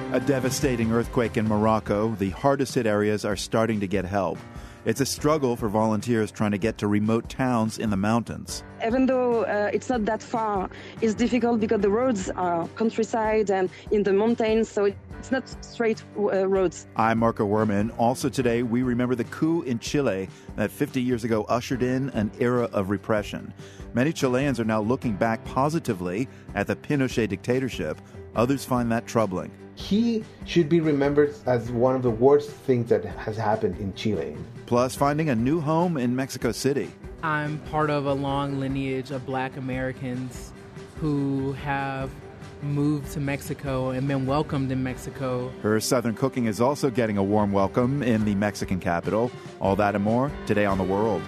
A devastating earthquake in Morocco. The hardest hit areas are starting to get help. It's a struggle for volunteers trying to get to remote towns in the mountains. Even though it's not that far, it's difficult because the roads are countryside and in the mountains, so it's not straight roads. I'm Marco Werman. Also today, we remember the coup in Chile that 50 years ago ushered in an era of repression. Many Chileans are now looking back positively at the Pinochet dictatorship. Others find that troubling. He should be remembered as one of the worst things that has happened in Chile. Plus, finding a new home in Mexico City. I'm part of a long lineage of Black Americans who have moved to Mexico and been welcomed in Mexico. Her Southern cooking is also getting a warm welcome in the Mexican capital. All that and more today on The World.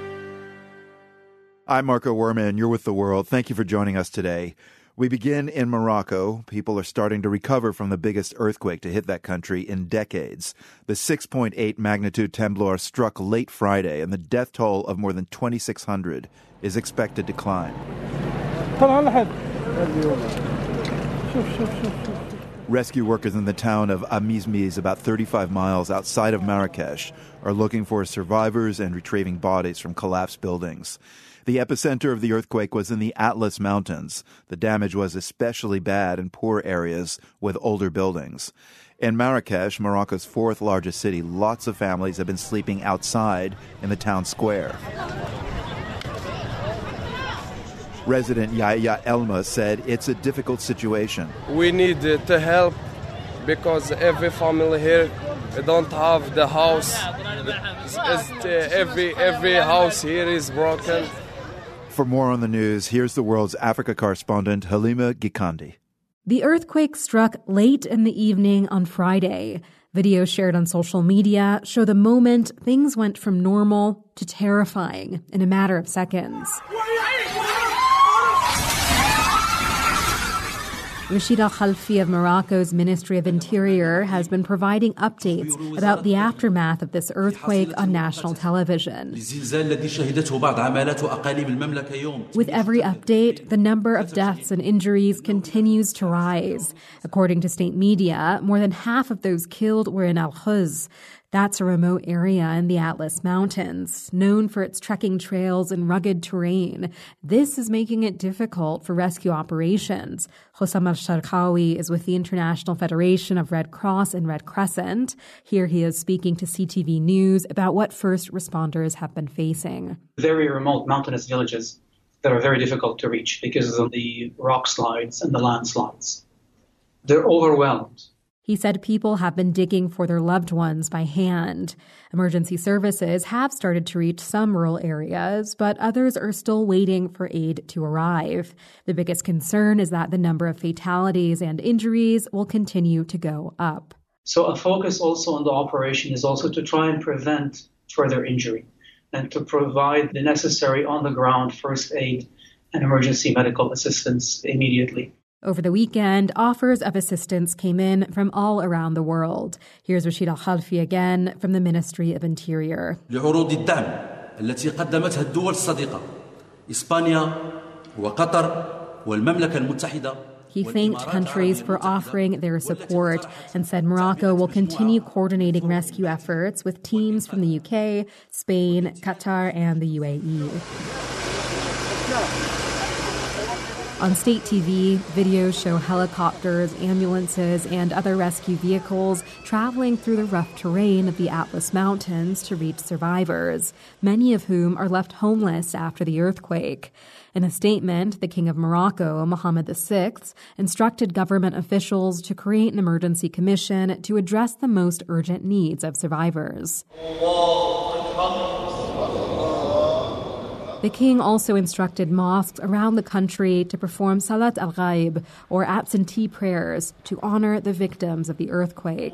I'm Marco Werman. You're with The World. Thank you for joining us today. We begin in Morocco. People are starting to recover from the biggest earthquake to hit that country in decades. The 6.8 magnitude temblor struck late Friday, and the death toll of more than 2,600 is expected to climb. Rescue workers in the town of Amizmiz, about 35 miles outside of Marrakesh, are looking for survivors and retrieving bodies from collapsed buildings. The epicenter of the earthquake was in the Atlas Mountains. The damage was especially bad in poor areas with older buildings. In Marrakesh, Morocco's fourth largest city, lots of families have been sleeping outside in the town square. Resident Yahya Elma said it's a difficult situation. We need to help because every family here don't have the house. Every house here is broken. For more on the news, here's The World's Africa correspondent Halima Gikandi. The earthquake struck late in the evening on Friday. Videos shared on social media show the moment things went from normal to terrifying in a matter of seconds. Rachida Khalfi of Morocco's Ministry of Interior has been providing updates about the aftermath of this earthquake on national television. With every update, the number of deaths and injuries continues to rise. According to state media, more than half of those killed were in Al-Khuz. That's a remote area in the Atlas Mountains, known for its trekking trails and rugged terrain. This is making it difficult for rescue operations. Hossam al-Sharqawi is with the International Federation of Red Cross and Red Crescent. Here he is speaking to CTV News about what first responders have been facing. Very remote mountainous villages that are very difficult to reach because of the rock slides and the landslides. They're overwhelmed. He said people have been digging for their loved ones by hand. Emergency services have started to reach some rural areas, but others are still waiting for aid to arrive. The biggest concern is that the number of fatalities and injuries will continue to go up. So a focus also on the operation is also to try and prevent further injury and to provide the necessary on-the-ground first aid and emergency medical assistance immediately. Over the weekend, offers of assistance came in from all around the world. Here's Rachida Khalfi again from the Ministry of Interior. لعروض الدعم التي قدمتها الدول الصديقة إسبانيا وقطر والمملكة المتحدة. He thanked countries for offering their support and said Morocco will continue coordinating rescue efforts with teams from the UK, Spain, Qatar, and the UAE. On state TV, videos show helicopters, ambulances, and other rescue vehicles traveling through the rough terrain of the Atlas Mountains to reach survivors, many of whom are left homeless after the earthquake. In a statement, the King of Morocco, Mohammed VI, instructed government officials to create an emergency commission to address the most urgent needs of survivors. The king also instructed mosques around the country to perform Salat al-Ghaib, or absentee prayers, to honor the victims of the earthquake.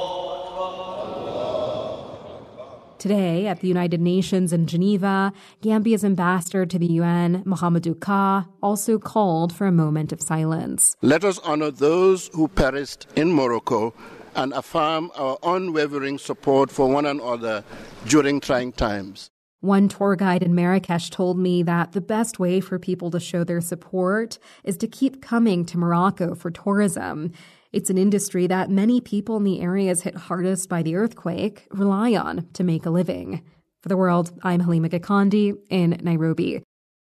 Today, at the United Nations in Geneva, Gambia's ambassador to the UN, Mahamadou Ka, also called for a moment of silence. Let us honor those who perished in Morocco and affirm our unwavering support for one another during trying times. One tour guide in Marrakesh told me that the best way for people to show their support is to keep coming to Morocco for tourism. It's an industry that many people in the areas hit hardest by the earthquake rely on to make a living. For The World, I'm Halima Gikandi in Nairobi.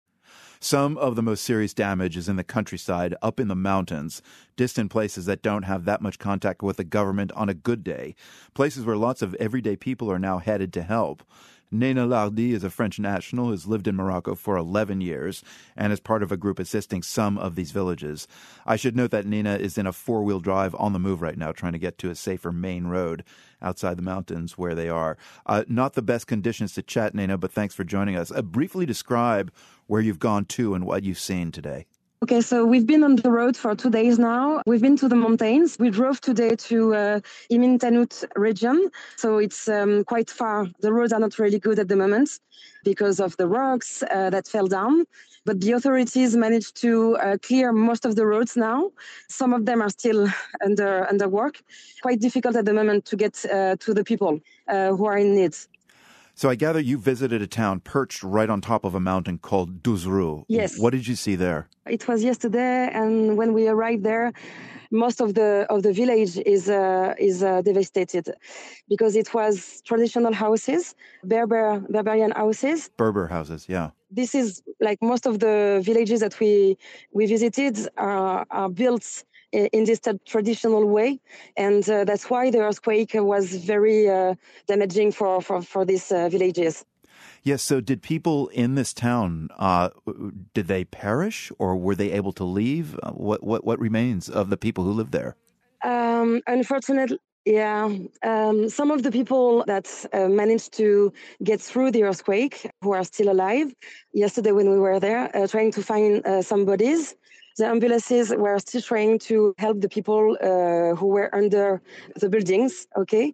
Some of the most serious damage is in the countryside, up in the mountains, distant places that don't have that much contact with the government on a good day, places where lots of everyday people are now headed to help. Nena Lardy is a French national who's lived in Morocco for 11 years and is part of a group assisting some of these villages. I should note that Nena is in a four-wheel drive on the move right now, trying to get to a safer main road outside the mountains where they are. Not the best conditions to chat, Nena, but thanks for joining us. Briefly describe where you've gone to and what you've seen today. Okay, so we've been on the road for 2 days now. We've been to the mountains. We drove today to Imin Tanut region. So it's quite far. The roads are not really good at the moment because of the rocks that fell down. But the authorities managed to clear most of the roads now. Some of them are still under work. Quite difficult at the moment to get to the people who are in need. So I gather you visited a town perched right on top of a mountain called Duzru. Yes. What did you see there? It was yesterday, and when we arrived there, most of the village is devastated because it was traditional houses, Berberian houses. Berber houses, yeah. This is like most of the villages that we visited are built in this traditional way, and that's why the earthquake was very damaging for these villages. Yes, so did people in this town, did they perish or were they able to leave? What remains of the people who live there? Unfortunately, yeah. Some of the people that managed to get through the earthquake, who are still alive, yesterday when we were there, trying to find some bodies. The ambulances were still trying to help the people who were under the buildings, okay?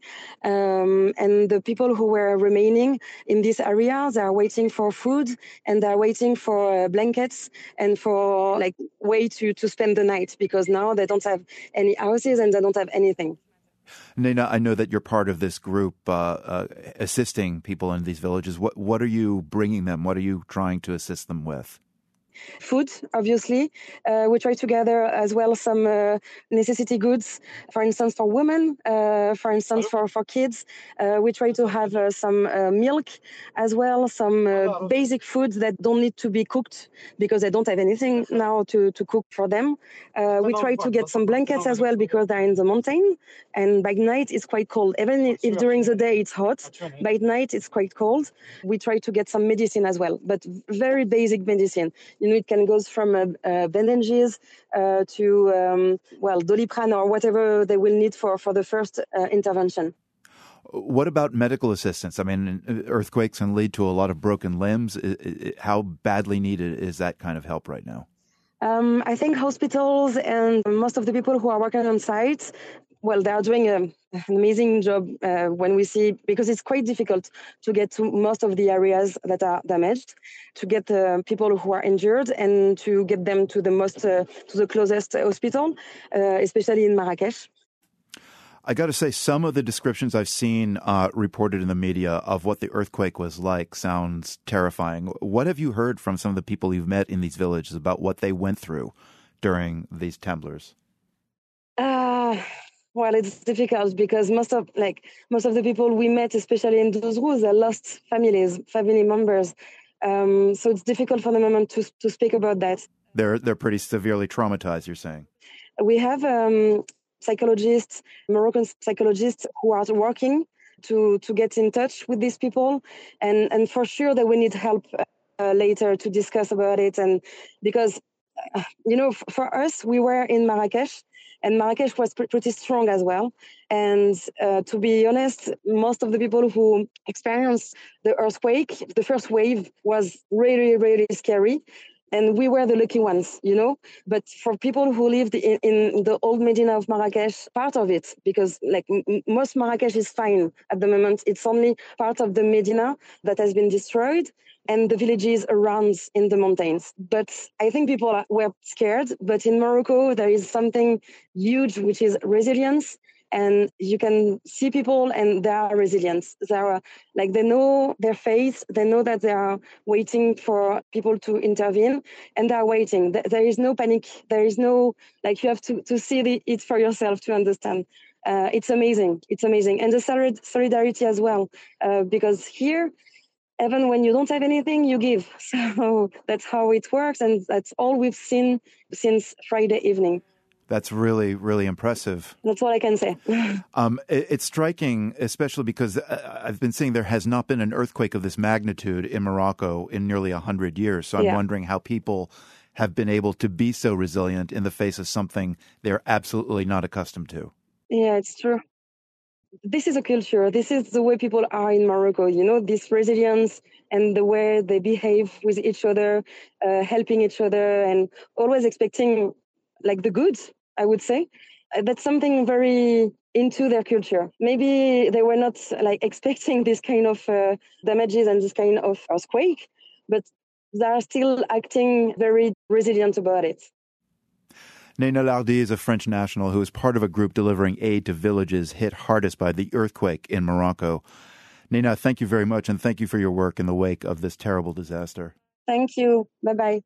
And the people who were remaining in this area, they are waiting for food and they're waiting for blankets and for like way to spend the night because now they don't have any houses and they don't have anything. Nena, I know that you're part of this group assisting people in these villages. What are you bringing them? What are you trying to assist them with? Food, obviously. We try to gather as well some necessity goods, for instance, for women, for instance, for kids. We try to have some milk as well, some basic foods that don't need to be cooked because they don't have anything now to cook for them. We try to get some blankets as well because they're in the mountain and by night it's quite cold. Even if during the day it's hot, by night it's quite cold. We try to get some medicine as well, but very basic medicine. You know, it can go from bandages to, Doliprane or whatever they will need for the first intervention. What about medical assistance? I mean, earthquakes can lead to a lot of broken limbs. How badly needed is that kind of help right now? I think hospitals and most of the people who are working on site, well, they are doing an amazing job when we see, because it's quite difficult to get to most of the areas that are damaged, to get people who are injured and to get them to the closest hospital, especially in Marrakesh. I got to say, some of the descriptions I've seen reported in the media of what the earthquake was like sounds terrifying. What have you heard from some of the people you've met in these villages about what they went through during these tremblors? Well, it's difficult because most of the people we met, especially in Duzru, they lost family members. So it's difficult for the moment to speak about that. They're pretty severely traumatized, you're saying? We have psychologists, Moroccan psychologists, who are working to get in touch with these people, and for sure they will need help later to discuss about it. And because for us, we were in Marrakesh. And Marrakesh was pretty strong as well. And to be honest, most of the people who experienced the earthquake, the first wave was really, really scary. And we were the lucky ones, But for people who lived in the old Medina of Marrakesh, part of it, because most Marrakesh is fine at the moment. It's only part of the Medina that has been destroyed and the villages around in the mountains. But I think people were scared. But in Morocco, there is something huge, which is resilience. And you can see people and they are resilient. They are like, they know their fate. They know that they are waiting for people to intervene, and they are waiting. There is no panic. There is no, like, you have to see it for yourself to understand. It's amazing. It's amazing. And the solidarity as well, because here, even when you don't have anything, you give. So that's how it works. And that's all we've seen since Friday evening. That's really, really impressive. That's what I can say. It's striking, especially because I've been seeing there has not been an earthquake of this magnitude in Morocco in nearly 100 years. So I'm wondering how people have been able to be so resilient in the face of something they're absolutely not accustomed to. Yeah, it's true. This is a culture. This is the way people are in Morocco, you know, this resilience and the way they behave with each other, helping each other, and always expecting like the good, I would say. That's something very into their culture. Maybe they were not like expecting this kind of damages and this kind of earthquake, but they are still acting very resilient about it. Nena Lardy is a French national who is part of a group delivering aid to villages hit hardest by the earthquake in Morocco. Nena, thank you very much, and thank you for your work in the wake of this terrible disaster. Thank you. Bye-bye.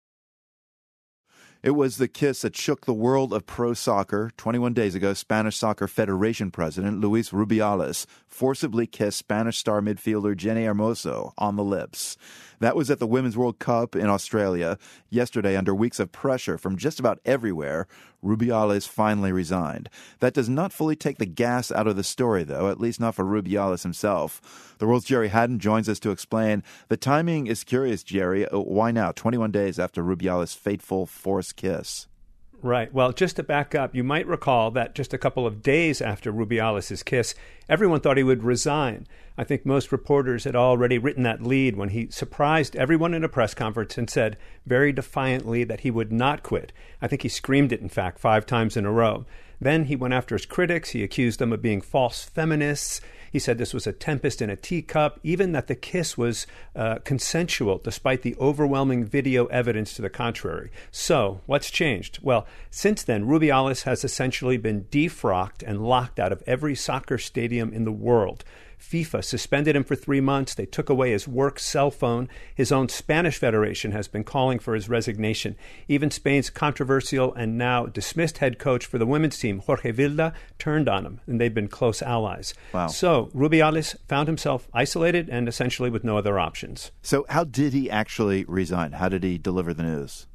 It was the kiss that shook the world of pro soccer. 21 days ago, Spanish Soccer Federation President Luis Rubiales forcibly kissed Spanish star midfielder Jenni Hermoso on the lips. That was at the Women's World Cup in Australia. Yesterday, under weeks of pressure from just about everywhere, Rubiales finally resigned. That does not fully take the gas out of the story, though, at least not for Rubiales himself. The World's Jerry Haddon joins us to explain. The timing is curious, Jerry. Why now, 21 days after Rubiales' fateful forced kiss? Right. Well, just to back up, you might recall that just a couple of days after Rubiales' kiss, everyone thought he would resign. I think most reporters had already written that lead when he surprised everyone in a press conference and said very defiantly that he would not quit. I think he screamed it, in fact, 5 times in a row. Then he went after his critics. He accused them of being false feminists. He said this was a tempest in a teacup, even that the kiss was consensual, despite the overwhelming video evidence to the contrary. So, what's changed? Well, since then, Rubiales has essentially been defrocked and locked out of every soccer stadium in the world. FIFA suspended him for 3 months. They took away his work cell phone. His own Spanish Federation has been calling for his resignation. Even Spain's controversial and now dismissed head coach for the women's team, Jorge Vilda, turned on him, and they've been close allies. Wow. So Rubiales found himself isolated and essentially with no other options. So how did he actually resign? How did he deliver the news?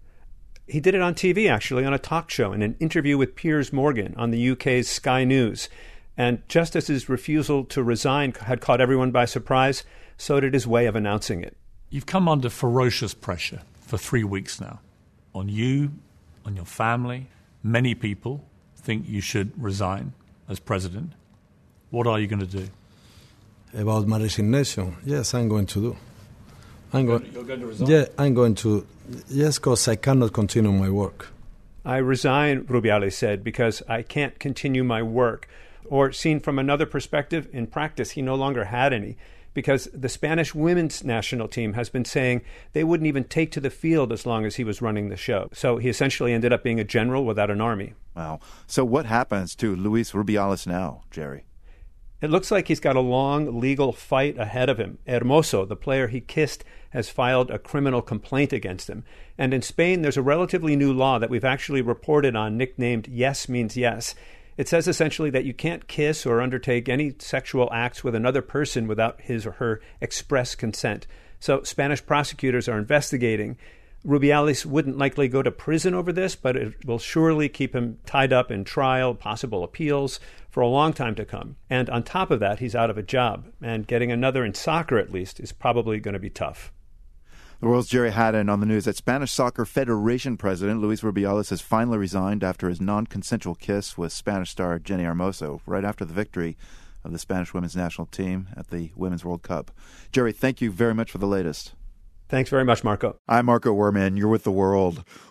He did it on TV, actually, on a talk show, in an interview with Piers Morgan on the UK's Sky News. And just as his refusal to resign had caught everyone by surprise, so did his way of announcing it. You've come under ferocious pressure for 3 weeks now. On you, on your family. Many people think you should resign as president. What are you going to do? About my resignation, yes, I'm going to do. You're going to resign? Yeah, I'm going to. Yes, because I cannot continue my work. I resign, Rubiales said, because I can't continue my work. Or seen from another perspective, in practice, he no longer had any, because the Spanish women's national team has been saying they wouldn't even take to the field as long as he was running the show. So he essentially ended up being a general without an army. Wow. So what happens to Luis Rubiales now, Jerry? It looks like he's got a long legal fight ahead of him. Hermoso, the player he kissed, has filed a criminal complaint against him. And in Spain, there's a relatively new law that we've actually reported on, nicknamed Yes Means Yes. It says essentially that you can't kiss or undertake any sexual acts with another person without his or her express consent. So Spanish prosecutors are investigating. Rubiales wouldn't likely go to prison over this, but it will surely keep him tied up in trial, possible appeals, for a long time to come. And on top of that, he's out of a job. And getting another in soccer, at least, is probably going to be tough. The World's Jerry Haddon on the news that Spanish Soccer Federation President Luis Rubiales has finally resigned after his non-consensual kiss with Spanish star Jenni Hermoso right after the victory of the Spanish women's national team at the Women's World Cup. Jerry, thank you very much for the latest. Thanks very much, Marco. I'm Marco Werman. You're with The World.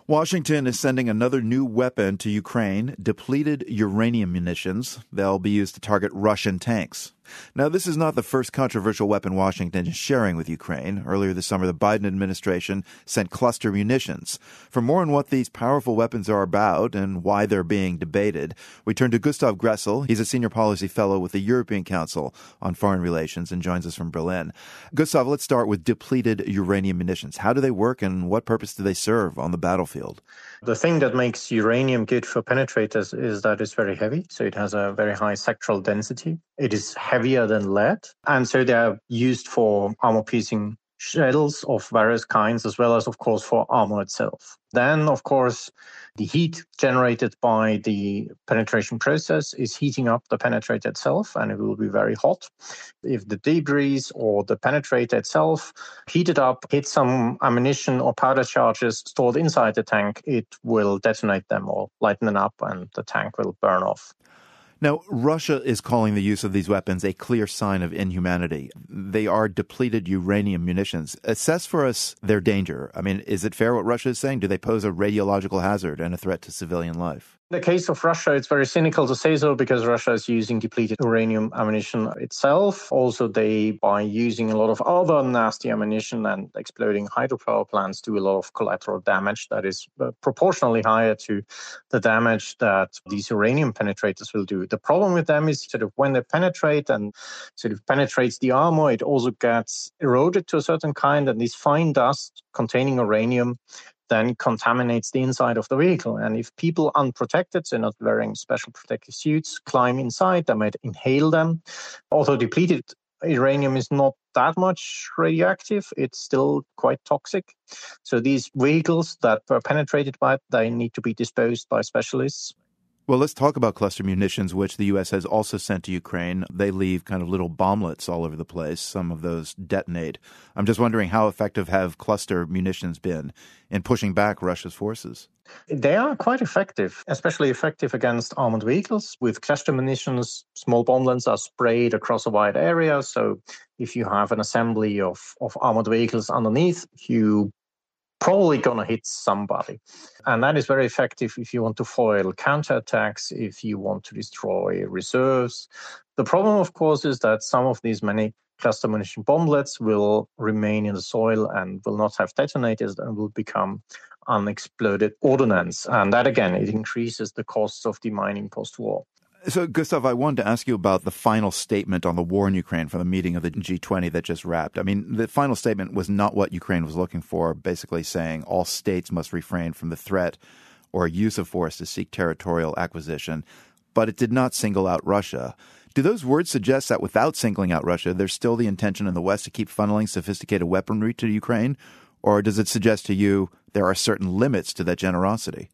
Washington is sending another new weapon to Ukraine, depleted uranium munitions. They'll be used to target Russian tanks. Now, this is not the first controversial weapon Washington is sharing with Ukraine. Earlier this summer, the Biden administration sent cluster munitions. For more on what these powerful weapons are about and why they're being debated, we turn to Gustav Gressel. He's a senior policy fellow with the European Council on Foreign Relations and joins us from Berlin. Gustav, let's start with depleted uranium munitions. How do they work and what purpose do they serve on the battlefield? The thing that makes uranium good for penetrators is that it's very heavy, so it has a very high sectoral density. It is heavier than lead, and so they are used for armor-piercing shells of various kinds, as well as, of course, for armor itself. Then, of course, the heat generated by the penetration process is heating up the penetrator itself, and it will be very hot. If the debris or the penetrator itself heated up, hit some ammunition or powder charges stored inside the tank, it will detonate them or lighten them up, and the tank will burn off. Now, Russia is calling the use of these weapons a clear sign of inhumanity. They are depleted uranium munitions. Assess for us their danger. I mean, is it fair what Russia is saying? Do they pose a radiological hazard and a threat to civilian life? In the case of Russia, it's very cynical to say so because Russia is using depleted uranium ammunition itself. Also, by using a lot of other nasty ammunition and exploding hydropower plants, do a lot of collateral damage that is proportionally higher to the damage that these uranium penetrators will do. The problem with them is sort of when they penetrate and sort of penetrates the armor, it also gets eroded to a certain kind, and this fine dust containing uranium then contaminates the inside of the vehicle. And if people unprotected, so not wearing special protective suits, climb inside, they might inhale them. Although depleted uranium is not that much radioactive, it's still quite toxic. So these vehicles that were penetrated by it, they need to be disposed by specialists. Well, let's talk about cluster munitions, which the U.S. has also sent to Ukraine. They leave kind of little bomblets all over the place. Some of those detonate. I'm just wondering, how effective have cluster munitions been in pushing back Russia's forces? They are quite effective, especially effective against armored vehicles. With cluster munitions, small bomblets are sprayed across a wide area. So if you have an assembly of armored vehicles underneath, you probably going to hit somebody. And that is very effective if you want to foil counterattacks, if you want to destroy reserves. The problem, of course, is that some of these many cluster munition bomblets will remain in the soil and will not have detonators and will become unexploded ordnance. And that, again, it increases the costs of demining post-war. So, Gustav, I wanted to ask you about the final statement on the war in Ukraine from the meeting of the G20 that just wrapped. I mean, the final statement was not what Ukraine was looking for, basically saying all states must refrain from the threat or use of force to seek territorial acquisition, but it did not single out Russia. Do those words suggest that without singling out Russia, there's still the intention in the West to keep funneling sophisticated weaponry to Ukraine? Or does it suggest to you there are certain limits to that generosity?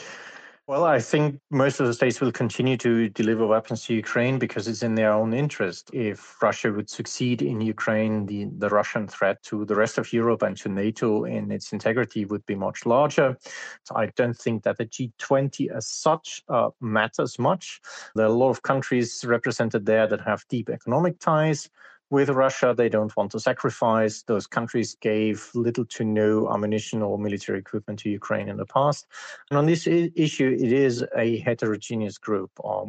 Well, I think most of the states will continue to deliver weapons to Ukraine because it's in their own interest. If Russia would succeed in Ukraine, the Russian threat to the rest of Europe and to NATO in its integrity would be much larger. So I don't think that the G20 as such matters much. There are a lot of countries represented there that have deep economic ties with Russia. They don't want to sacrifice. Those countries gave little to no ammunition or military equipment to Ukraine in the past. And on this issue, it is a heterogeneous group.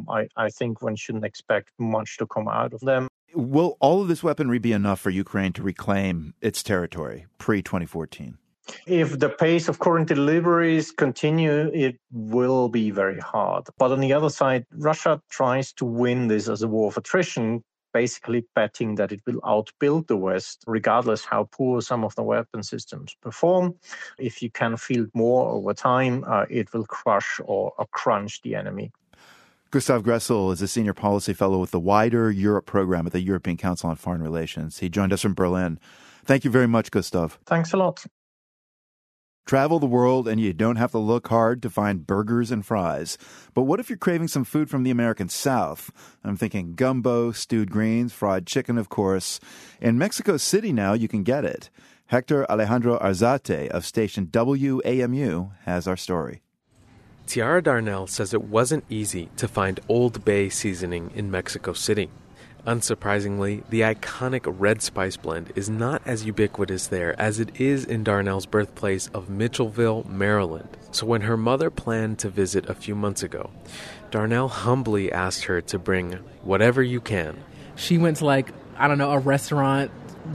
I think one shouldn't expect much to come out of them. Will all of this weaponry be enough for Ukraine to reclaim its territory pre-2014? If the pace of current deliveries continue, it will be very hard. But on the other side, Russia tries to win this as a war of attrition, basically betting that it will outbuild the West, regardless how poor some of the weapon systems perform. If you can field more over time, it will crush or crunch the enemy. Gustav Gressel is a senior policy fellow with the wider Europe program at the European Council on Foreign Relations. He joined us from Berlin. Thank you very much, Gustav. Thanks a lot. Travel the world and you don't have to look hard to find burgers and fries. But what if you're craving some food from the American South? I'm thinking gumbo, stewed greens, fried chicken, of course. In Mexico City now, you can get it. Hector Alejandro Arzate of station WAMU has our story. Tiara Darnell says it wasn't easy to find Old Bay seasoning in Mexico City. Unsurprisingly, the iconic red spice blend is not as ubiquitous there as it is in Darnell's birthplace of Mitchellville, Maryland. So when her mother planned to visit a few months ago, Darnell humbly asked her to bring whatever you can. She went to a restaurant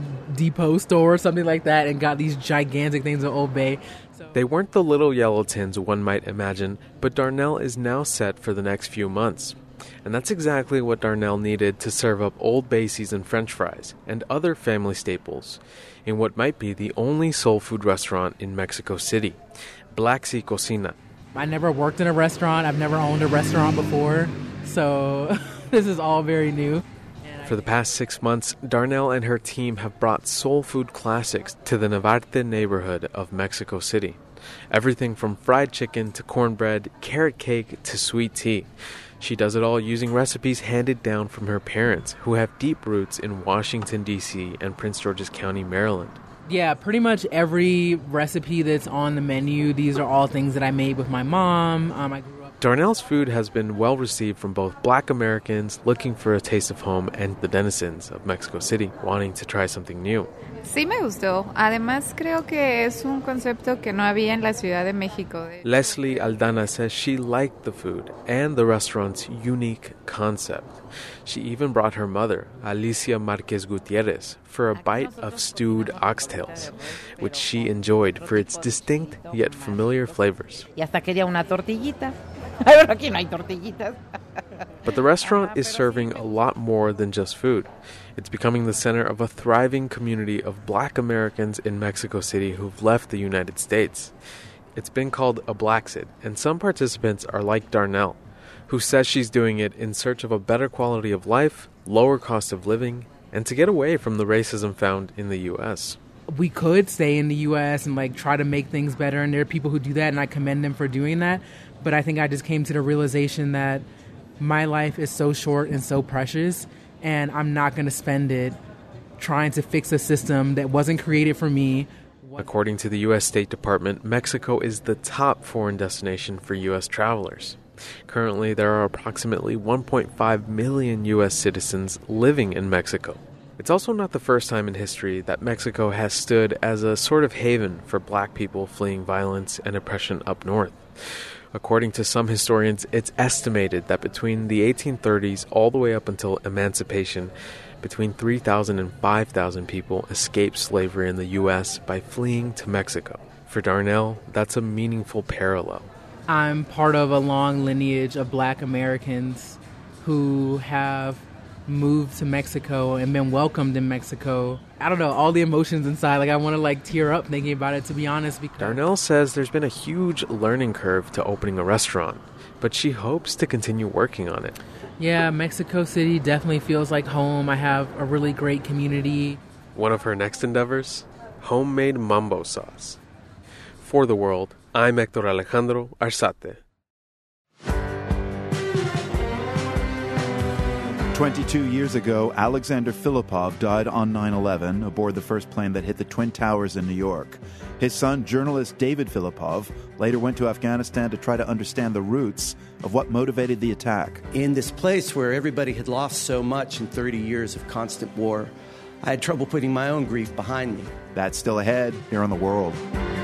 depot store or something like that and got these gigantic things of Old Bay. They weren't the little yellow tins one might imagine, but Darnell is now set for the next few months. And that's exactly what Darnell needed to serve up Old Bay seasoned French fries and other family staples in what might be the only soul food restaurant in Mexico City, Black Sea Cocina. I never worked in a restaurant. I've never owned a restaurant before, so this is all very new. For the past 6 months, Darnell and her team have brought soul food classics to the Navarte neighborhood of Mexico City. Everything from fried chicken to cornbread, carrot cake to sweet tea. She does it all using recipes handed down from her parents, who have deep roots in Washington, D.C. and Prince George's County, Maryland. Yeah, pretty much every recipe that's on the menu, these are all things that I made with my mom. I grew up. Darnell's food has been well received from both Black Americans looking for a taste of home and the denizens of Mexico City wanting to try something new. Sí me gustó. Además, creo que es un concepto que no había en la Ciudad de México. Leslie Aldana says she liked the food and the restaurant's unique concept. She even brought her mother, Alicia Marquez Gutierrez, for a bite of stewed oxtails, which she enjoyed for its distinct yet familiar flavors. Y hasta quería una tortillita. Pero aquí no hay tortillitas. But the restaurant is serving a lot more than just food. It's becoming the center of a thriving community of Black Americans in Mexico City who've left the United States. It's been called a Blaxit, and some participants are like Darnell, who says she's doing it in search of a better quality of life, lower cost of living, and to get away from the racism found in the U.S. We could stay in the U.S. and try to make things better, and there are people who do that, and I commend them for doing that. But I think I just came to the realization that my life is so short and so precious, and I'm not going to spend it trying to fix a system that wasn't created for me. According to the U.S. State Department, Mexico is the top foreign destination for U.S. travelers. Currently, there are approximately 1.5 million U.S. citizens living in Mexico. It's also not the first time in history that Mexico has stood as a sort of haven for Black people fleeing violence and oppression up north. According to some historians, it's estimated that between the 1830s all the way up until emancipation, between 3,000 and 5,000 people escaped slavery in the U.S. by fleeing to Mexico. For Darnell, that's a meaningful parallel. I'm part of a long lineage of Black Americans who have moved to Mexico and been welcomed in Mexico. I don't know, all the emotions inside. I want to tear up thinking about it, to be honest. Because Darnell says there's been a huge learning curve to opening a restaurant, but she hopes to continue working on it. Yeah, Mexico City definitely feels like home. I have a really great community. One of her next endeavors? Homemade mambo sauce. For The World, I'm Hector Alejandro Arzate. 22 years ago, Alexander Filipov died on 9/11 aboard the first plane that hit the Twin Towers in New York. His son, journalist David Filipov, later went to Afghanistan to try to understand the roots of what motivated the attack. In this place where everybody had lost so much in 30 years of constant war, I had trouble putting my own grief behind me. That's still ahead here on The World.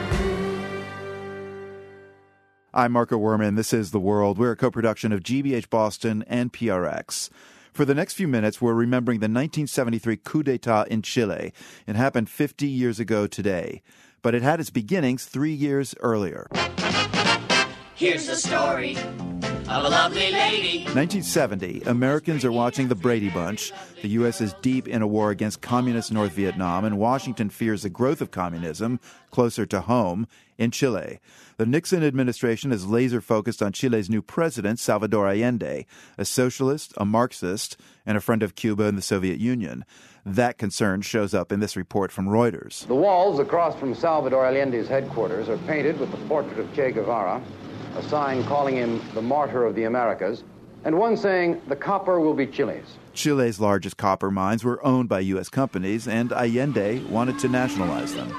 I'm Marco Werman. This is The World. We're a co-production of GBH Boston and PRX. For the next few minutes, we're remembering the 1973 coup d'etat in Chile. It happened 50 years ago today, but it had its beginnings 3 years earlier. Here's the story of a lovely lady. 1970, Americans are watching the Brady Bunch. The U.S. is deep in a war against communist North Vietnam, and Washington fears the growth of communism closer to home in Chile. The Nixon administration is laser-focused on Chile's new president, Salvador Allende, a socialist, a Marxist, and a friend of Cuba and the Soviet Union. That concern shows up in this report from Reuters. The walls across from Salvador Allende's headquarters are painted with the portrait of Che Guevara, a sign calling him the martyr of the Americas, and one saying, the copper will be Chile's. Chile's largest copper mines were owned by U.S. companies, and Allende wanted to nationalize them.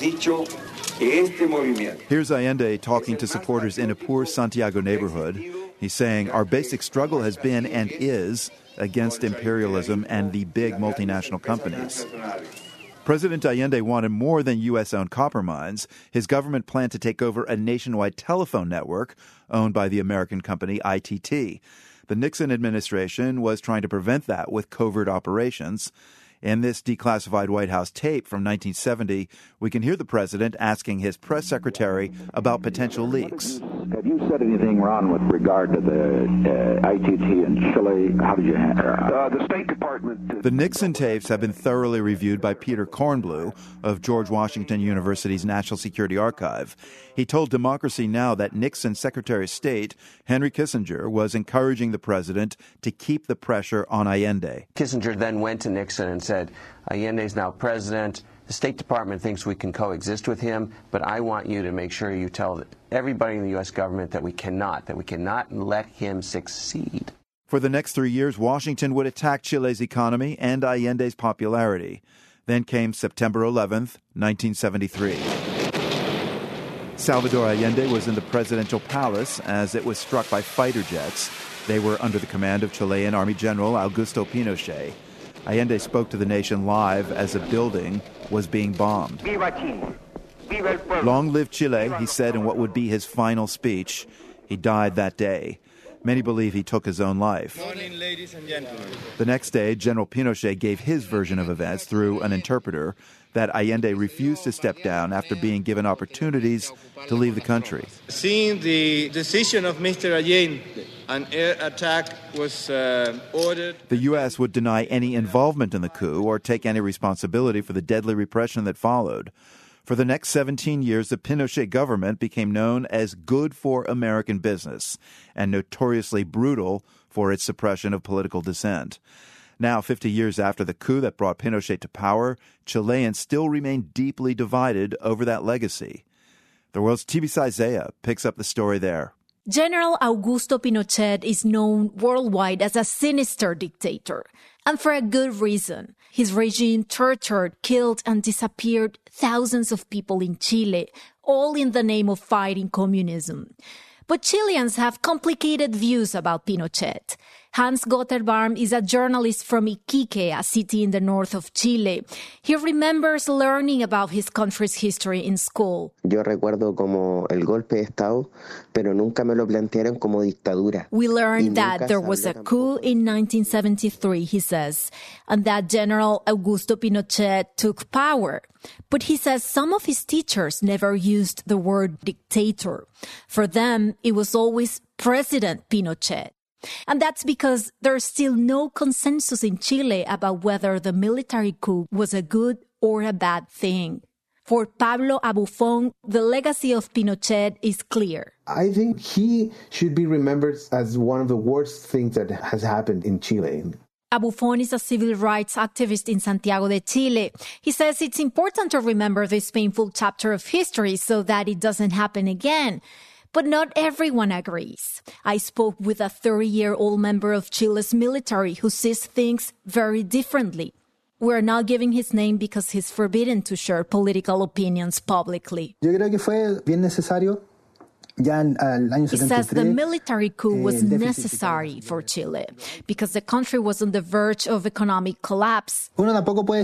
Here's Allende talking to supporters in a poor Santiago neighborhood. He's saying, our basic struggle has been and is against imperialism and the big multinational companies. President Allende wanted more than U.S.-owned copper mines. His government planned to take over a nationwide telephone network owned by the American company ITT. The Nixon administration was trying to prevent that with covert operations. In this declassified White House tape from 1970, we can hear the president asking his press secretary about potential leaks. Have you said anything wrong with regard to the ITT in Chile? How did you handle it? The State Department... The Nixon tapes have been thoroughly reviewed by Peter Kornblue of George Washington University's National Security Archive. He told Democracy Now! That Nixon's Secretary of State, Henry Kissinger, was encouraging the president to keep the pressure on Allende. Kissinger then went to Nixon and said, Allende is now president. The State Department thinks we can coexist with him, but I want you to make sure you tell everybody in the U.S. government that we cannot let him succeed. For the next 3 years, Washington would attack Chile's economy and Allende's popularity. Then came September 11th, 1973. Salvador Allende was in the presidential palace as it was struck by fighter jets. They were under the command of Chilean Army General Augusto Pinochet. Allende spoke to the nation live as a building was being bombed. Viva Chile. Viva el pueblo. Long live Chile, he said in what would be his final speech. He died that day. Many believe he took his own life. Morning, ladies and gentlemen. The next day, General Pinochet gave his version of events through an interpreter that Allende refused to step down after being given opportunities to leave the country. Seeing the decision of Mr. Allende, an air attack was ordered. The U.S. would deny any involvement in the coup or take any responsibility for the deadly repression that followed. For the next 17 years, the Pinochet government became known as good for American business and notoriously brutal for its suppression of political dissent. Now, 50 years after the coup that brought Pinochet to power, Chileans still remain deeply divided over that legacy. The world's TV's Isaiah picks up the story there. General Augusto Pinochet is known worldwide as a sinister dictator, and for a good reason. His regime tortured, killed, and disappeared thousands of people in Chile, all in the name of fighting communism. But Chileans have complicated views about Pinochet. Hans Gotterbaum is a journalist from Iquique, a city in the north of Chile. He remembers learning about his country's history in school. Yo recuerdo como el golpe de Estado, pero nunca me lo plantearon como dictadura. We learned that there was a coup in 1973, he says, and that General Augusto Pinochet took power. But he says some of his teachers never used the word dictator. For them, it was always President Pinochet. And that's because there's still no consensus in Chile about whether the military coup was a good or a bad thing. For Pablo Abufón, the legacy of Pinochet is clear. I think he should be remembered as one of the worst things that has happened in Chile. Abufón is a civil rights activist in Santiago de Chile. He says it's important to remember this painful chapter of history so that it doesn't happen again. But not everyone agrees. I spoke with a 30-year-old member of Chile's military who sees things very differently. We're not giving his name because he's forbidden to share political opinions publicly. Yo creo que fue bien necesario. He says the military coup was necessary for Chile because the country was on the verge of economic collapse. Not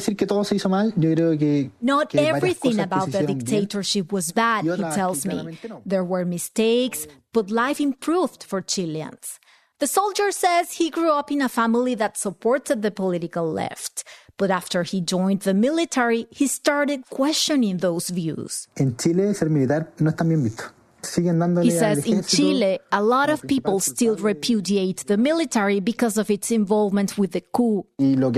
everything about the dictatorship was bad, he tells me. There were mistakes, but life improved for Chileans. The soldier says he grew up in a family that supported the political left. But after he joined the military, he started questioning those views. En Chile, ser militar no es tan bien visto. He says in Chile, a lot of people still repudiate the military because of its involvement with the coup. People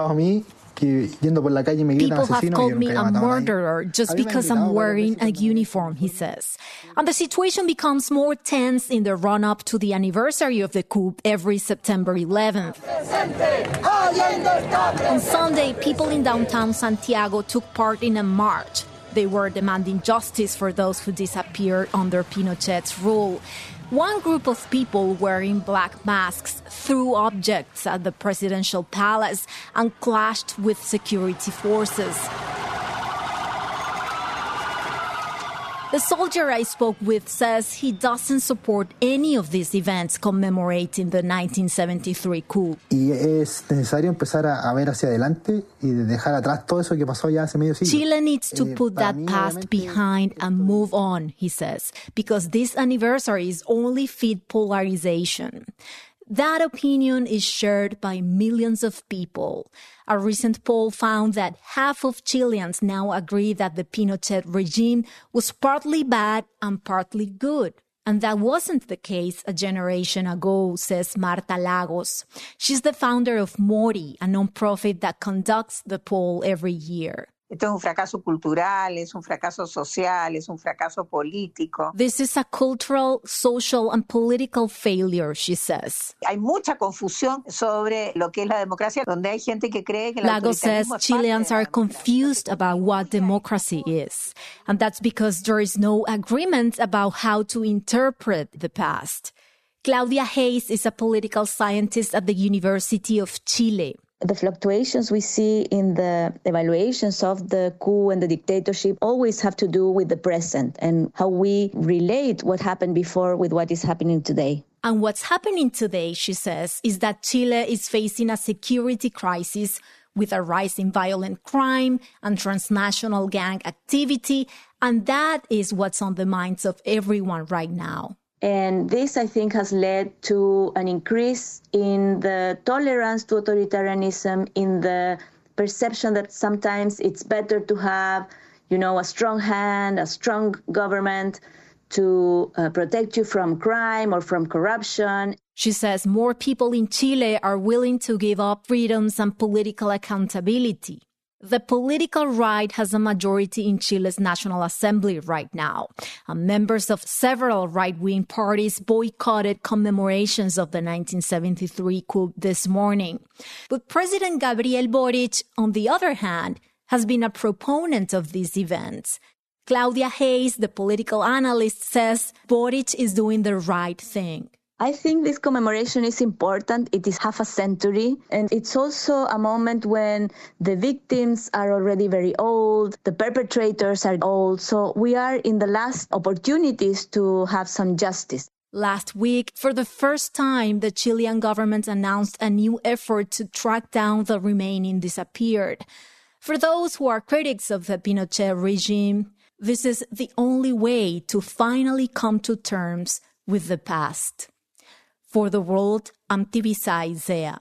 have called me a murderer just because I'm wearing a uniform, he says. And the situation becomes more tense in the run-up to the anniversary of the coup every September 11th. On Sunday, people in downtown Santiago took part in a march. They were demanding justice for those who disappeared under Pinochet's rule. One group of people wearing black masks threw objects at the presidential palace and clashed with security forces. The soldier I spoke with says he doesn't support any of these events commemorating the 1973 coup. Y es necesario empezar a ver hacia adelante y dejar atrás todo eso que pasó ya hace medio siglo. Chile needs to put that past behind and move on, he says, because this anniversary is only feed polarization. That opinion is shared by millions of people. A recent poll found that half of Chileans now agree that the Pinochet regime was partly bad and partly good. And that wasn't the case a generation ago, says Marta Lagos. She's the founder of Mori, a nonprofit that conducts the poll every year. Esto es un fracaso cultural, es un fracaso social, es un fracaso político. This is a cultural, social, and political failure, she says. Hay mucha confusión sobre lo que es la democracia, donde hay gente que cree que el Lagos says autoritarismo es Chileans are confused about what democracy is. And that's because there is no agreement about how to interpret the past. Claudia Hayes is a political scientist at the University of Chile. The fluctuations we see in the evaluations of the coup and the dictatorship always have to do with the present and how we relate what happened before with what is happening today. And what's happening today, she says, is that Chile is facing a security crisis with a rise in violent crime and transnational gang activity. And that is what's on the minds of everyone right now. And this, I think, has led to an increase in the tolerance to authoritarianism, in the perception that sometimes it's better to have, a strong hand, a strong government to protect you from crime or from corruption. She says more people in Chile are willing to give up freedoms and political accountability. The political right has a majority in Chile's National Assembly right now. And members of several right-wing parties boycotted commemorations of the 1973 coup this morning. But President Gabriel Boric, on the other hand, has been a proponent of these events. Claudia Hayes, the political analyst, says Boric is doing the right thing. I think this commemoration is important. It is half a century. And it's also a moment when the victims are already very old, the perpetrators are old. So we are in the last opportunities to have some justice. Last week, for the first time, the Chilean government announced a new effort to track down the remaining disappeared. For those who are critics of the Pinochet regime, this is the only way to finally come to terms with the past. For the world, I'm Tibisay Zea.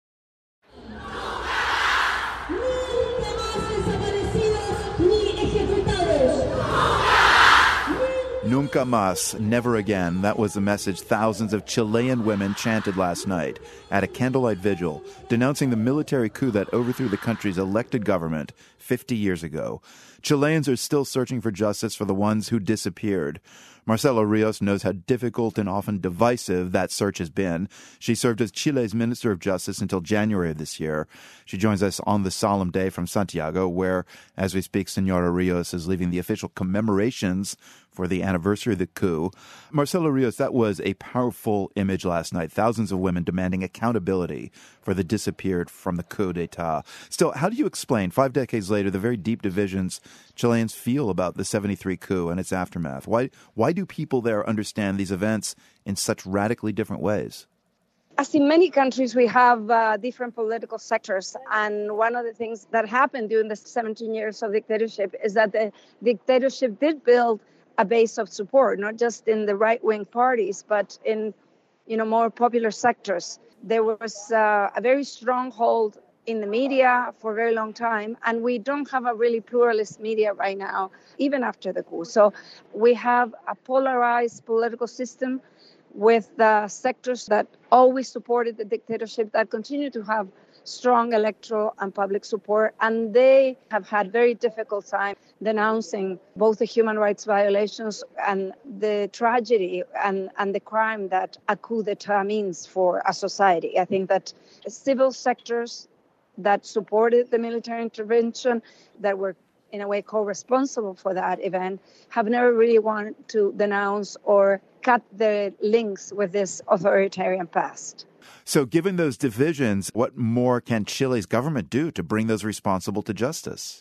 Nunca más, never again. That was the message thousands of Chilean women chanted last night at a candlelight vigil, denouncing the military coup that overthrew the country's elected government 50 years ago. Chileans are still searching for justice for the ones who disappeared. Marcela Rios knows how difficult and often divisive that search has been. She served as Chile's Minister of Justice until January of this year. She joins us on the solemn day from Santiago, where, as we speak, Senora Rios is leading the official commemorations for the anniversary of the coup. Marcela Rios, that was a powerful image last night. Thousands of women demanding accountability for the disappeared from the coup d'etat. Still, how do you explain, 5 decades later, the very deep divisions Chileans feel about the 73 coup and its aftermath? Why do people there understand these events in such radically different ways? As in many countries, we have different political sectors. And one of the things that happened during the 17 years of dictatorship is that the dictatorship did build a base of support, not just in the right-wing parties, but in, more popular sectors. There was a very strong hold in the media for a very long time, and we don't have a really pluralist media right now, even after the coup. So we have a polarized political system with sectors that always supported the dictatorship that continue to have strong electoral and public support, and they have had very difficult time denouncing both the human rights violations and the tragedy and the crime that a coup d'etat means for a society. I think that civil sectors that supported the military intervention, that were in a way co-responsible for that event, have never really wanted to denounce or cut the links with this authoritarian past. So given those divisions, what more can Chile's government do to bring those responsible to justice?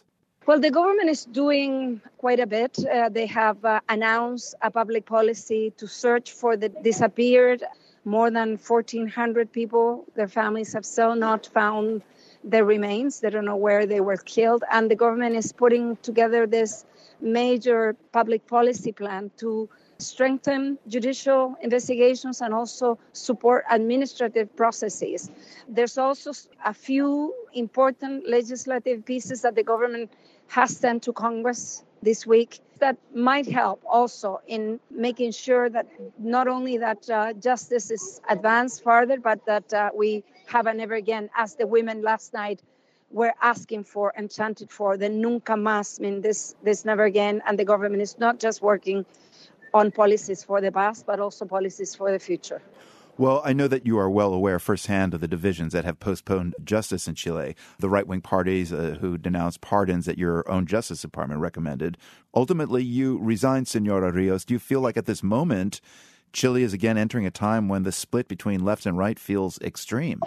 Well, the government is doing quite a bit. They have announced a public policy to search for the disappeared. More than 1,400 people, their families have still not found their remains. They don't know where they were killed. And the government is putting together this major public policy plan to strengthen judicial investigations and also support administrative processes. There's also a few important legislative pieces that the government has sent to Congress this week that might help also in making sure that not only that justice is advanced further, but that we have a never again, as the women last night were asking for and chanted for, the nunca más, I mean, this never again. And the government is not just working on policies for the past, but also policies for the future. Well, I know that you are well aware firsthand of the divisions that have postponed justice in Chile. The right-wing parties who denounced pardons that your own Justice Department recommended. Ultimately, you resigned, Senora Rios. Do you feel like at this moment, Chile is again entering a time when the split between left and right feels extreme?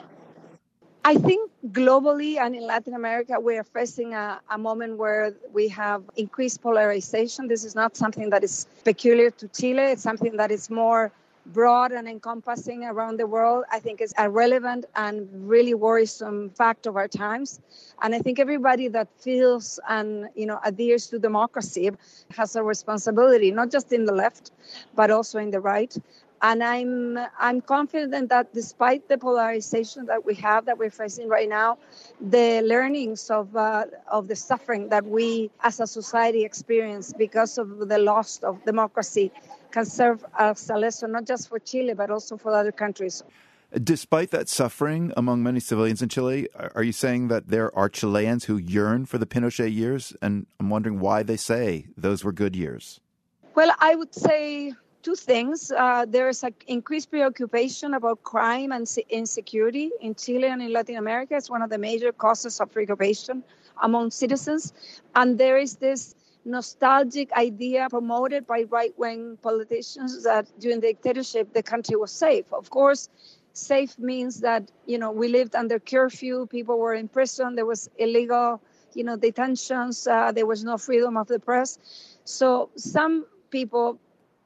I think globally and in Latin America, we are facing a moment where we have increased polarization. This is not something that is peculiar to Chile. It's something that is more broad and encompassing around the world. I think it's a relevant and really worrisome fact of our times. And I think everybody that feels and adheres to democracy has a responsibility, not just in the left, but also in the right. And I'm confident that despite the polarization that we're facing right now, the learnings of the suffering that we as a society experience because of the loss of democracy can serve as a lesson, not just for Chile, but also for other countries. Despite that suffering among many civilians in Chile, are you saying that there are Chileans who yearn for the Pinochet years? And I'm wondering why they say those were good years. Well, I would say two things. There is an increased preoccupation about crime and insecurity in Chile and in Latin America. It's one of the major causes of preoccupation among citizens. And there is this nostalgic idea promoted by right-wing politicians that during the dictatorship, the country was safe. Of course, safe means that, we lived under curfew, people were in prison, there was illegal, detentions, there was no freedom of the press. So some people,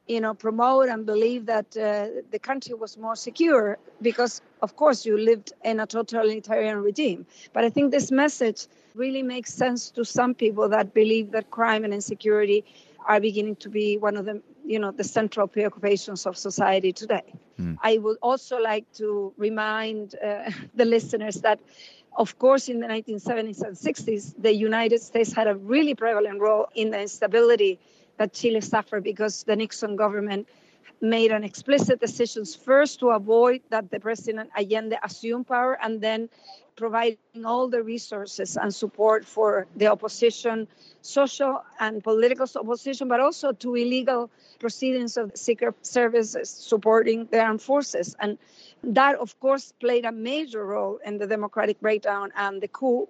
promote and believe that the country was more secure because, of course, you lived in a totalitarian regime. But I think this message really makes sense to some people that believe that crime and insecurity are beginning to be one of the, the central preoccupations of society today. I would also like to remind the listeners that, of course, in the 1970s and 60s, the United States had a really prevalent role in the instability that Chile suffered because the Nixon government made an explicit decision first to avoid that the President Allende assume power and then providing all the resources and support for the opposition, social and political opposition, but also to illegal proceedings of secret services supporting the armed forces. And that, of course, played a major role in the democratic breakdown and the coup.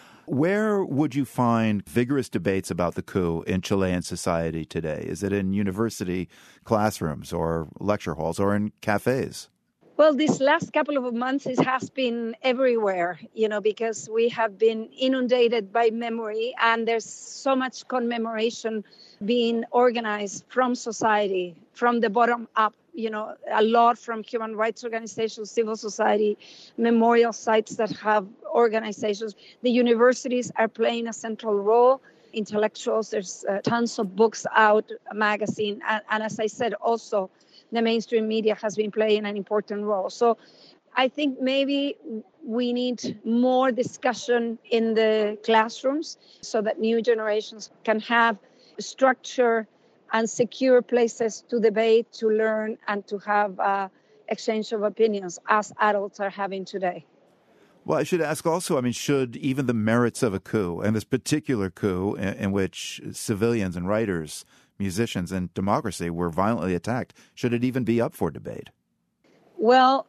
Where would you find vigorous debates about the coup in Chilean society today? Is it in university classrooms or lecture halls or in cafes? Well, these last couple of months, it has been everywhere, because we have been inundated by memory and there's so much commemoration being organized from society, from the bottom up, a lot from human rights organizations, civil society, memorial sites that have organizations. The universities are playing a central role. Intellectuals, there's tons of books out, a magazine. And as I said, also, the mainstream media has been playing an important role. So I think maybe we need more discussion in the classrooms so that new generations can have structure and secure places to debate, to learn, and to have exchange of opinions as adults are having today. Well, I should ask also, should even the merits of a coup, and this particular coup in which civilians and writers, musicians and democracy were violently attacked, should it even be up for debate? Well,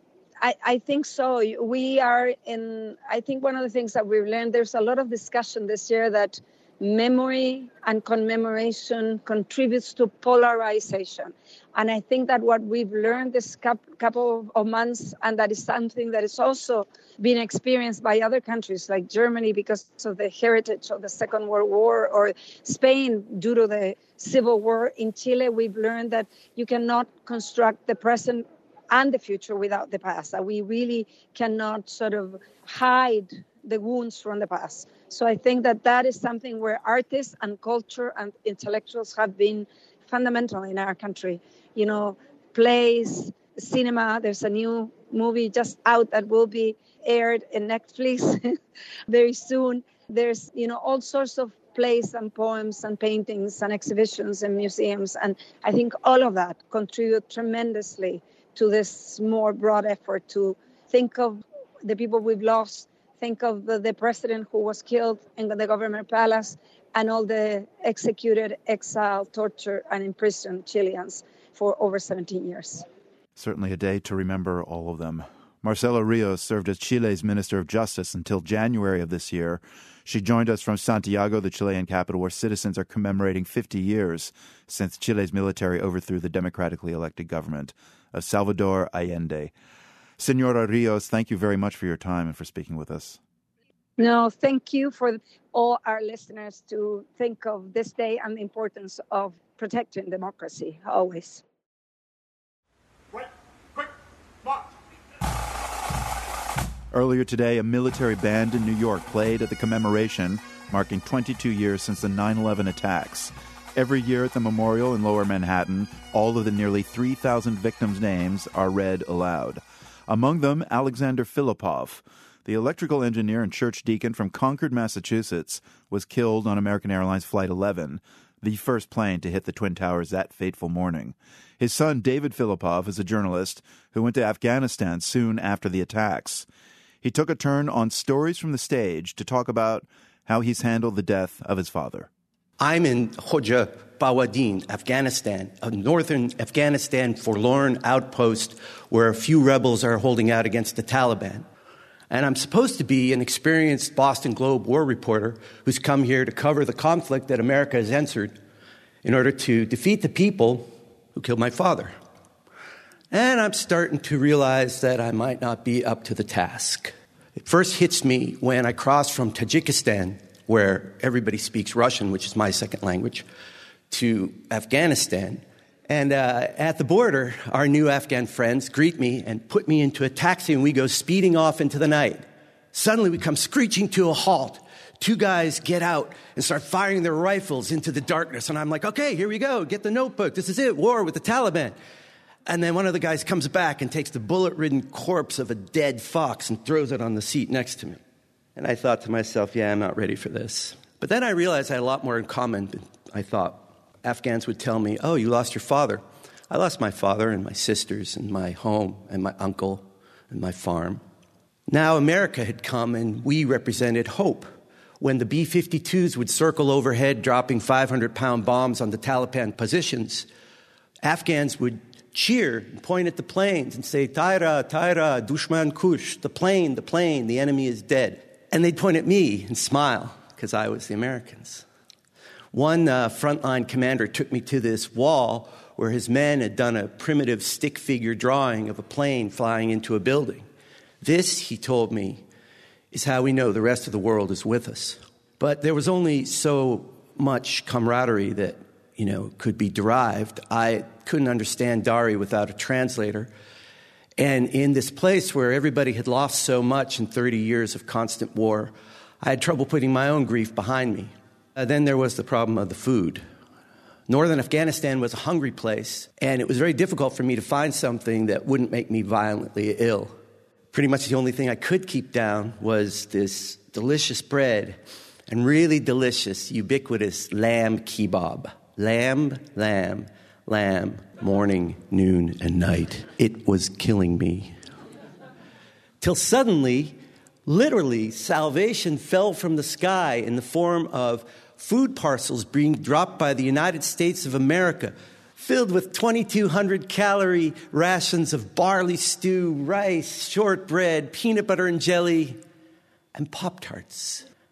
I think so. I think one of the things that we've learned, there's a lot of discussion this year that memory and commemoration contributes to polarization. And I think that what we've learned this couple of months, and that is something that is also being experienced by other countries like Germany because of the heritage of the Second World War, or Spain due to the Civil War. In Chile, we've learned that you cannot construct the present and the future without the past, that we really cannot sort of hide the wounds from the past. So I think that that is something where artists and culture and intellectuals have been fundamental in our country. You know, plays, cinema, there's a new movie just out that will be aired in Netflix very soon. There's, you know, all sorts of plays and poems and paintings and exhibitions and museums. And I think all of that contribute tremendously to this more broad effort to think of the people we've lost, think of the president who was killed in the government palace, and all the executed, exiled, tortured, and imprisoned Chileans for over 17 years. Certainly a day to remember all of them. Marcela Rios served as Chile's Minister of Justice until January of this year. She joined us from Santiago, the Chilean capital, where citizens are commemorating 50 years since Chile's military overthrew the democratically elected government of Salvador Allende. Senora Rios, thank you very much for your time and for speaking with us. No, thank you for all our listeners to think of this day and the importance of protecting democracy, always. Earlier today, a military band in New York played at the commemoration, marking 22 years since the 9/11 attacks. Every year at the memorial in Lower Manhattan, all of the nearly 3,000 victims' names are read aloud. Among them, Alexander Filipov, the electrical engineer and church deacon from Concord, Massachusetts, was killed on American Airlines Flight 11, the first plane to hit the Twin Towers that fateful morning. His son, David Filipov, is a journalist who went to Afghanistan soon after the attacks. He took a turn on Stories from the Stage to talk about how he's handled the death of his father. I'm in Khoja Bawadin, Afghanistan, a northern Afghanistan forlorn outpost where a few rebels are holding out against the Taliban. And I'm supposed to be an experienced Boston Globe war reporter who's come here to cover the conflict that America has entered in order to defeat the people who killed my father. And I'm starting to realize that I might not be up to the task. It first hits me when I cross from Tajikistan, where everybody speaks Russian, which is my second language, to Afghanistan. And at the border, our new Afghan friends greet me and put me into a taxi, and we go speeding off into the night. Suddenly, we come screeching to a halt. Two guys get out and start firing their rifles into the darkness. And I'm like, okay, here we go. Get the notebook. This is it. War with the Taliban. And then one of the guys comes back and takes the bullet-ridden corpse of a dead fox and throws it on the seat next to me. And I thought to myself, yeah, I'm not ready for this. But then I realized I had a lot more in common than I thought. Afghans would tell me, oh, you lost your father. I lost my father and my sisters and my home and my uncle and my farm. Now America had come and we represented hope. When the B-52s would circle overhead dropping 500-pound bombs on the Taliban positions, Afghans would cheer and point at the planes and say, Taira, Taira, Dushman Kush, the plane, the enemy is dead. And they'd point at me and smile because I was the Americans. One frontline commander took me to this wall where his men had done a primitive stick figure drawing of a plane flying into a building. This, he told me, is how we know the rest of the world is with us. But there was only so much camaraderie that, could be derived. I couldn't understand Dari without a translator. And in this place where everybody had lost so much in 30 years of constant war, I had trouble putting my own grief behind me. Then there was the problem of the food. Northern Afghanistan was a hungry place, and it was very difficult for me to find something that wouldn't make me violently ill. Pretty much the only thing I could keep down was this delicious bread and really delicious, ubiquitous lamb kebab. Lamb, lamb, lamb, morning, noon, and night. It was killing me. Till suddenly, literally, salvation fell from the sky in the form of food parcels being dropped by the United States of America, filled with 2,200-calorie rations of barley stew, rice, shortbread, peanut butter and jelly, and Pop-Tarts.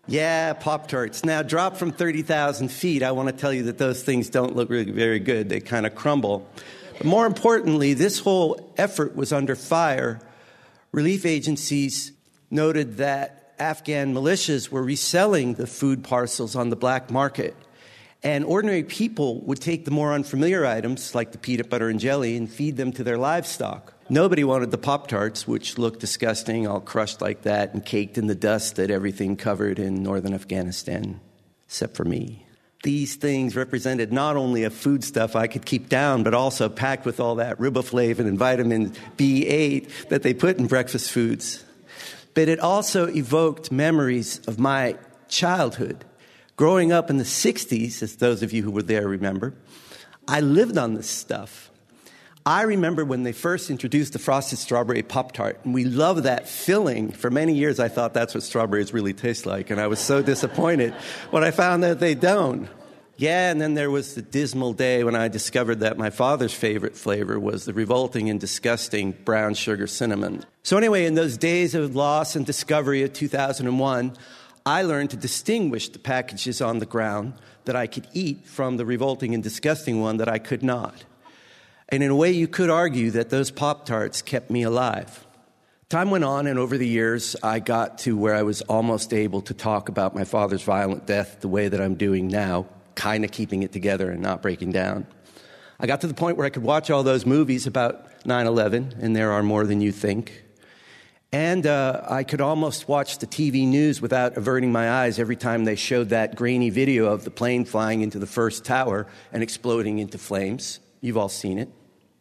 Yeah, Pop-Tarts. Now, dropped from 30,000 feet, I want to tell you that those things don't look really very good. They kind of crumble. But more importantly, this whole effort was under fire. Relief agencies noted that Afghan militias were reselling the food parcels on the black market. And ordinary people would take the more unfamiliar items, like the peanut butter and jelly, and feed them to their livestock. Nobody wanted the Pop-Tarts, which looked disgusting, all crushed like that and caked in the dust that everything covered in northern Afghanistan, except for me. These things represented not only a foodstuff I could keep down, but also packed with all that riboflavin and vitamin B8 that they put in breakfast foods. But it also evoked memories of my childhood. Growing up in the 60s, as those of you who were there remember, I lived on this stuff. I remember when they first introduced the frosted strawberry Pop-Tart, and we loved that filling. For many years, I thought that's what strawberries really taste like, and I was so disappointed when I found that they don't. Yeah, and then there was the dismal day when I discovered that my father's favorite flavor was the revolting and disgusting brown sugar cinnamon. So anyway, in those days of loss and discovery of 2001, I learned to distinguish the packages on the ground that I could eat from the revolting and disgusting one that I could not. And in a way, you could argue that those Pop-Tarts kept me alive. Time went on, and over the years, I got to where I was almost able to talk about my father's violent death the way that I'm doing now, kind of keeping it together and not breaking down. I got to the point where I could watch all those movies about 9/11, and there are more than you think. And I could almost watch the TV news without averting my eyes every time they showed that grainy video of the plane flying into the first tower and exploding into flames. You've all seen it.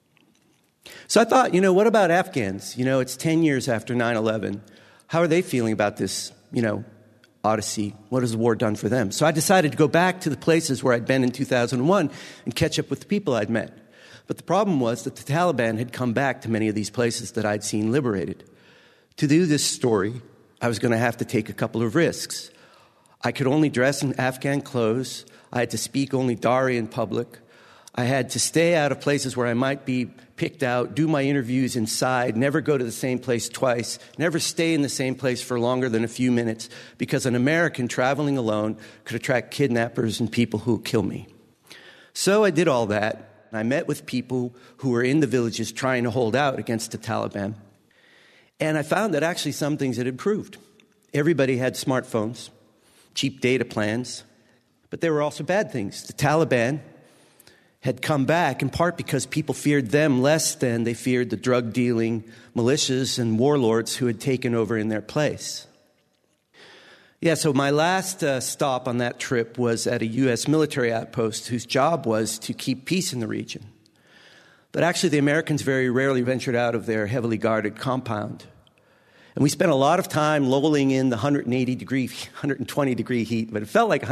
So I thought, what about Afghans? It's 10 years after 9/11. How are they feeling about this, odyssey? What has the war done for them? So I decided to go back to the places where I'd been in 2001 and catch up with the people I'd met. But the problem was that the Taliban had come back to many of these places that I'd seen liberated. To do this story, I was going to have to take a couple of risks. I could only dress in Afghan clothes. I had to speak only Dari in public. I had to stay out of places where I might be picked out, do my interviews inside, never go to the same place twice, never stay in the same place for longer than a few minutes, because an American traveling alone could attract kidnappers and people who would kill me. So I did all that. I met with people who were in the villages trying to hold out against the Taliban. And I found that actually some things had improved. Everybody had smartphones, cheap data plans, but there were also bad things. The Taliban had come back in part because people feared them less than they feared the drug-dealing militias and warlords who had taken over in their place. Yeah, so my last stop on that trip was at a U.S. military outpost whose job was to keep peace in the region. But actually, the Americans very rarely ventured out of their heavily guarded compound. And we spent a lot of time lolling in the 120-degree heat, but it felt like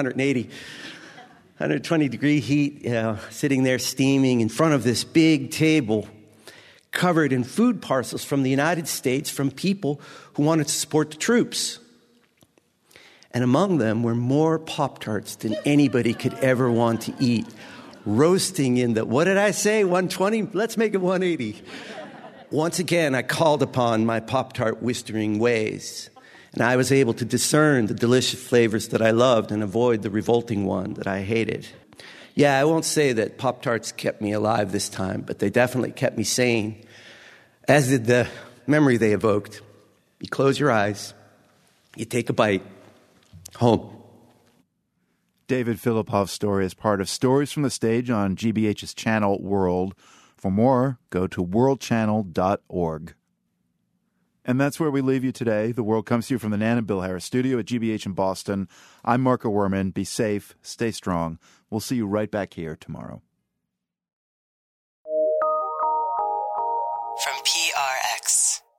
120-degree heat, sitting there steaming in front of this big table covered in food parcels from the United States from people who wanted to support the troops. And among them were more Pop-Tarts than anybody could ever want to eat, roasting in the, what did I say, 120? Let's make it 180. Once again, I called upon my Pop-Tart whistling ways, and I was able to discern the delicious flavors that I loved and avoid the revolting one that I hated. Yeah, I won't say that Pop-Tarts kept me alive this time, but they definitely kept me sane, as did the memory they evoked. You close your eyes, you take a bite, home. David Filipov's story is part of Stories from the Stage on GBH's channel World. For more, go to worldchannel.org. And that's where we leave you today. The World comes to you from the Nan and Bill Harris studio at GBH in Boston. I'm Marco Werman. Be safe, stay strong. We'll see you right back here tomorrow. From PRX.